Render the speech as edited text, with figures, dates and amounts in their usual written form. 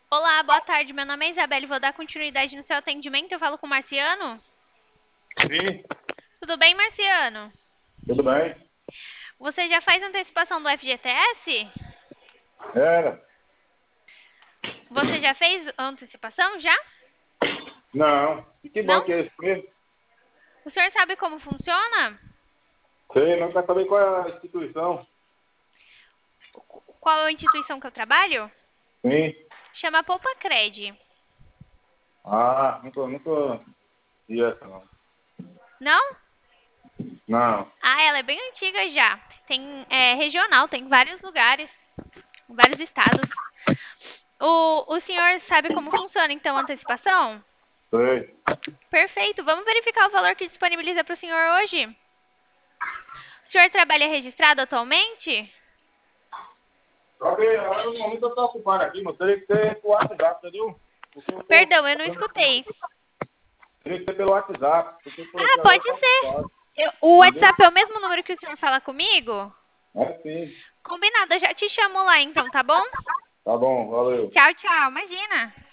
Olá, boa tarde. Meu nome é Isabelle. Vou dar continuidade no seu atendimento. Eu falo com o Marciano. Sim, Tudo bem, Marciano? tudo bem. Você já faz antecipação do FGTS? Era. Você já fez antecipação? Já? Não. E que Não? banco é esse mesmo? O senhor sabe como funciona? Sei, não quer saber qual é a instituição? Qual é a instituição que eu trabalho? Sim. Chama Poupa Cred. Ah, nunca vi essa não. Não? Não. Ah, ela é bem antiga já. Tem regional, tem em vários lugares, em vários estados. O senhor sabe como funciona, então, a antecipação? Sei. Perfeito. Vamos verificar o valor que disponibiliza para o senhor hoje? O senhor trabalha registrado atualmente? Só que agora no momento eu tô ocupado aqui, mas teria que ser pelo WhatsApp, entendeu? Porque eu tô. Perdão, eu não escutei. Teria que ser pelo WhatsApp, porque por Ah, aqui agora pode eu tô ser. ocupado. O Entendeu? WhatsApp é o mesmo número que o senhor fala comigo? É sim. Combinado, eu já te chamo lá então, tá bom? Tá bom, valeu. Tchau, tchau. Imagina.